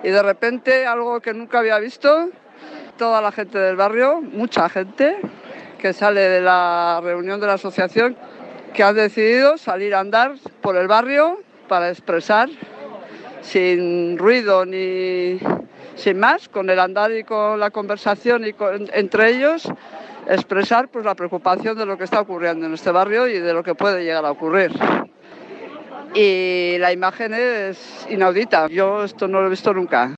y de repente algo que nunca había visto, toda la gente del barrio, mucha gente que sale de la reunión de la asociación, que han decidido salir a andar por el barrio para expresar, sin ruido ni sin más, con el andar y con la conversación y entre ellos, expresar pues la preocupación de lo que está ocurriendo en este barrio y de lo que puede llegar a ocurrir. Y la imagen es inaudita, yo esto no lo he visto nunca.